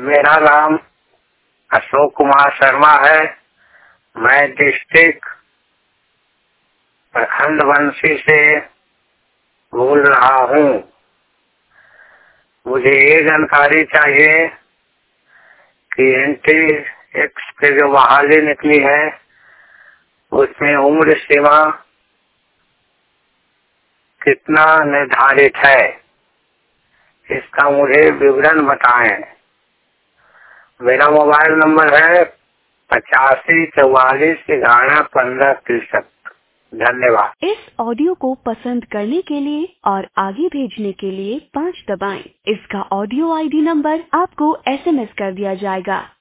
मेरा नाम अशोक कुमार शर्मा है। मैं डिस्ट्रिक्ट प्रखंड बंसी से बोल रहा हूँ। मुझे ये जानकारी चाहिए कि एंटी एक्स पे जो बहाली निकली है उसमें उम्र सीमा कितना निर्धारित है, इसका मुझे विवरण बताएं। मेरा मोबाइल नंबर है 8544111563। धन्यवाद। इस ऑडियो को पसंद करने के लिए और आगे भेजने के लिए 5 दबाएं। इसका ऑडियो आईडी नंबर आपको SMS कर दिया जाएगा।